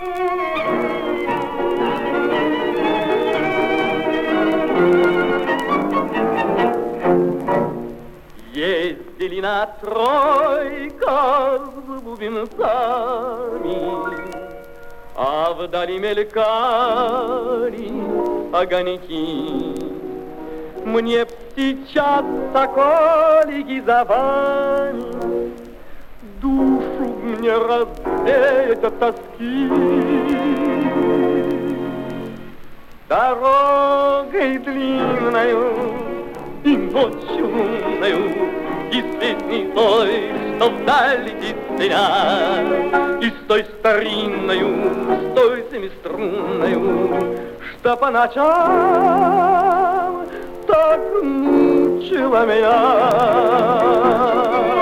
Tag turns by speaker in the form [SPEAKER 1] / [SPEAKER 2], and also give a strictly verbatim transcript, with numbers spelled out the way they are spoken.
[SPEAKER 1] Ездили на тройках с бубенцами, а вдали мелькали огоньки. Мне б сейчас соколики за вами, душу мне развеять от тоски. Дорогой длинною и ночью лунною, и с песней той, что вдаль летит меня, и с той старинною, с той семиструнною, что по ночам так мучила меня.